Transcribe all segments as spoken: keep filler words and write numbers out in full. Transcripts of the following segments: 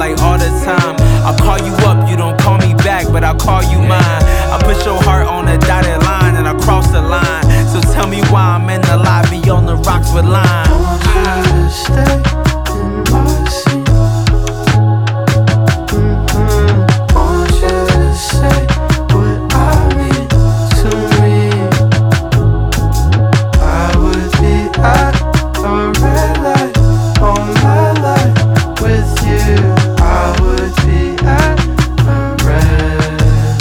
like all the time. I call you up, you don't call me back, but I call you mine. I put your heart on a dotted line and I cross the line. So tell me why I'm in the lobby on the rocks with lime. I want you to stay in my seat. Mm-hmm. Want you to say what I mean to me. I would be at a red light all my life with you. I would be at a red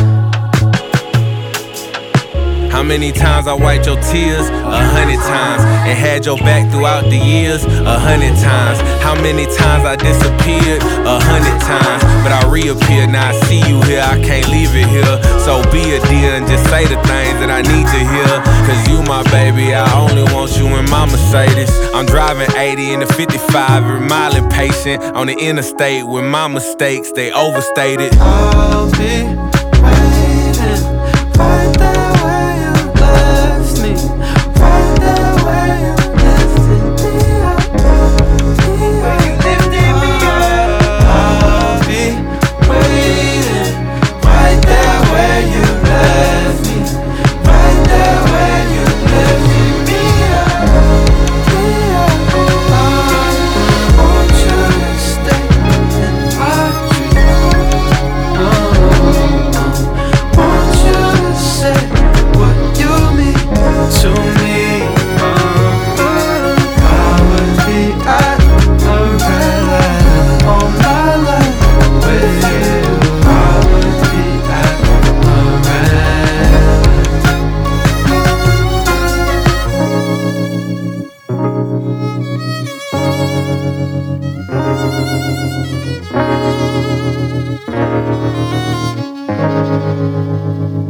light. How many times I wiped your tears? A hundred times. And had your back throughout the years? A hundred times. How many times I disappeared? A hundred times. But I reappear, now I see you here, I can't leave it here. So be a dear and just say the things that I need to hear. Cause you my baby, I only want you in my Mercedes. I'm driving eighty in the fifty-five, every mile impatient. On the interstate with my mistakes, they overstated. I'll be waiting right there where you left me. Right there where you lifted me up. Where you lifted me up. I'll be waiting right there where you left me. Right there where you lifted me up. I want you to stay in my dreams. Want you to say what you mean to me. I would be at a red light all my life with you. I would be at a red light.